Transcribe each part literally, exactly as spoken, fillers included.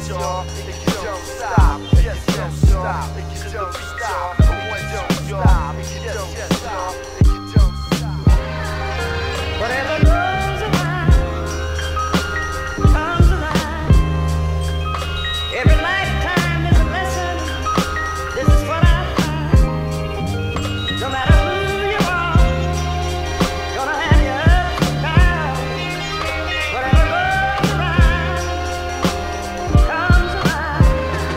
yes, y'all, and you don't stop. Yes, yes, y'all, and you don't stop. One, don't stop. Yes, yes, y'all, and you don't stop. Whatever goes around, comes around. Every lifetime is a lesson. This is what I find. No matter who you are, gonna have your ups and downs. Whatever goes around, comes around.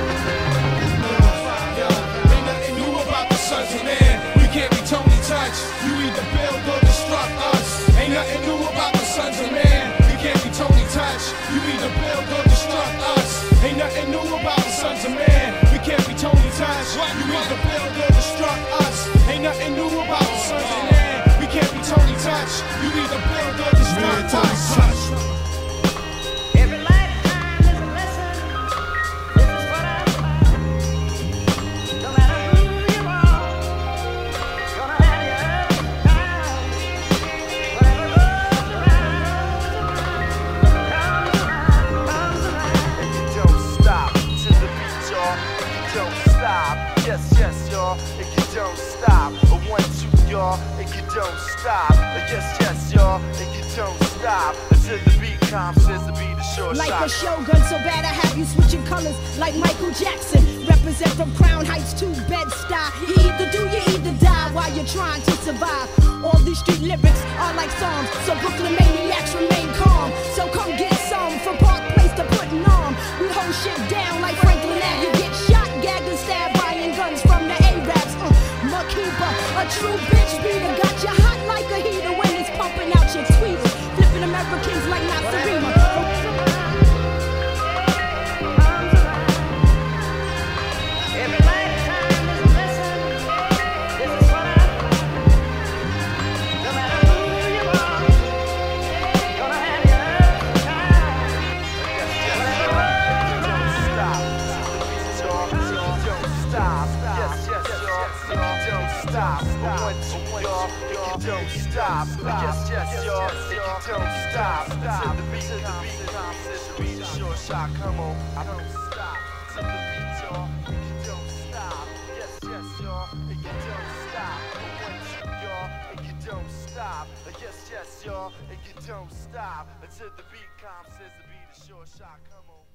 Yo, ain't nothing new about the sons of man. We can't be Tony Touch. You either build or destruct us. Ain't nothing new about the sons of man. We can't be Tony Touch. You either build or destruct us. Ain't nothing new about the sons of man. We can't be Tony Touch. You either build or destruct us. Ain't nothing new about the sons of man. We can't be Tony Touch. You either build or destruct us. Every lifetime is a lesson. This is what I find. No matter who you are, gonna have your ups and downs. Whatever goes around, comes around, comes around. And you don't stop to the beat, y'all. And you don't stop. Yes, yes, y'all. And you don't stop. A one, two, y'all. And you don't stop. A yes, yes, y'all. And you don't stop. Until the beat comes, says the beat is short Like shot. a shogun, so bad I have you switching colors like Michael Jackson. Represent from Crown Heights to Bed-Stuy. You either do, you either die while you're trying to survive. All these street lyrics are like songs, so Brooklyn maniacs remain calm. So come get some from Park Place to Putting On. We hold shit down like Franklin Ave. You get shot, gagged, and stabbed, buying guns from the Arabs. Uh, Makiba, a true bitch beater, got you hot like a heater when it's pumping out your tweets. Flipping Americans like Nasarima. Every lifetime is a lesson. This is what I find. No matter who you are, gonna have your ups and downs. Whatever goes around, Don't stop. Yes, yes, y'all. And you don't stop. A one, two, y'all. And you don't stop. Yes, yes, y'all. And you don't stop. Till the beat, till the beat comes, says the beat is short shot. Come on, I don't stop. Till the beat, y'all. And you don't stop. Yes, yes, y'all. And you don't stop. A one, two, y'all. And you don't stop. Yes, yes, y'all. And you don't stop. Until the beat comes, says the beat is short shot. Come on.